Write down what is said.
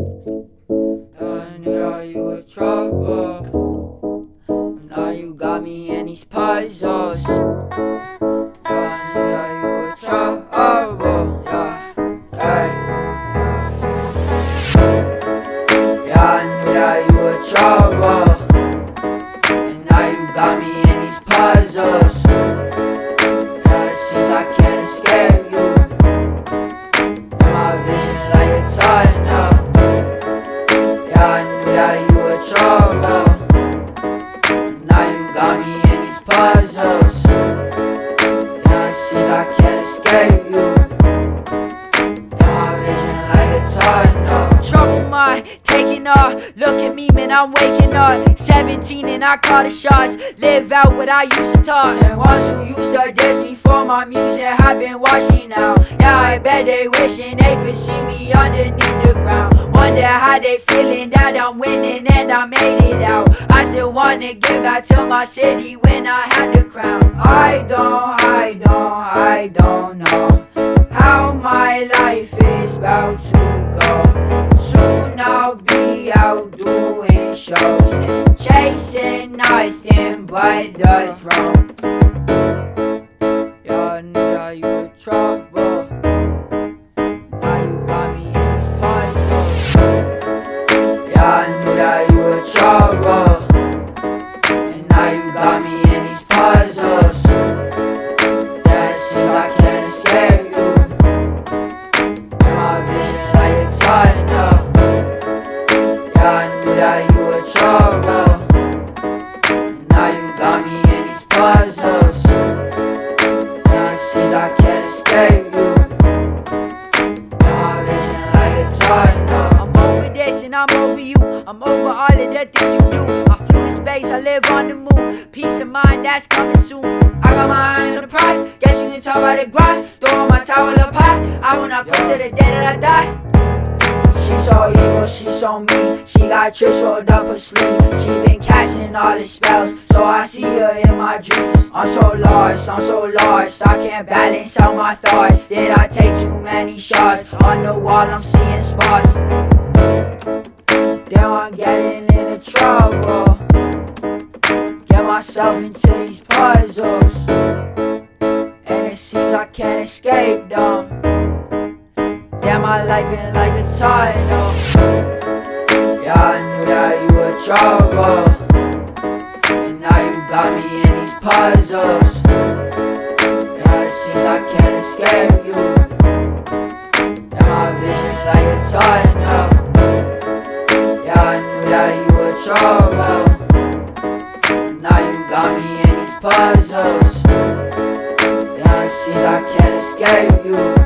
I knew that you were trouble. Now you got me in these puzzles. I knew that you were trouble. Yeah, I knew that you were trouble. And now you got me in these puzzles. Yeah, it seems I can't escape you. And my vision like a tunnel. Yeah, I knew that you were trouble. And now you got me in these puzzles. Yeah, it seems I can't escape you. And my vision like a tunnel. Trouble mind, taking off. Look at me, man, I'm waking up. 17 and I call the shots. Live out what I used to talk. And ones who used to diss me for my music have been watching now. Yeah, I bet they wishing they could see me underneath the ground. Wonder how they feeling that I'm winning and I made it out. I still wanna give back to my city when I had the crown. I don't know how my life is about to go. Soon I'll be out doing shows and chasing nothing but the throne. Yeah, I knew that you were trouble. Now you got me in this puzzle. Yeah, I knew that you were trouble. And now you got me in these puzzles. Yeah, it seems I can't escape you. And my vision like a tunnel. Yeah, I knew that you were trouble. And now you got me in these puzzles. Yeah, it seems I can't escape you. And my vision like a tunnel. I'm over this and I'm over you. I'm over all of the things you do. I flew to space, I live on the moon. Peace of mind, that's coming soon. I got my eye on the prize. Guess you can talk about the grind. Throw my towel up high. I will not go to the day that I die. She's so evil, she's so mean. She got tricks rolled up her sleeve. She been casting all the spells, so I see her in my dreams. I'm so lost, I can't balance out my thoughts. Did I take too many shots? On the wall I'm seeing spots. Damn, I'm getting into trouble. Get myself into these puzzles, and it seems I can't escape them. Yeah, my life been like a tunnel. Yeah, I knew that you were trouble. And now you got me in these puzzles. Yeah, it seems I can't escape you. Yeah, my vision like a tunnel. Yeah, I knew that you were trouble. And now you got me in these puzzles. Yeah, it seems I can't escape you.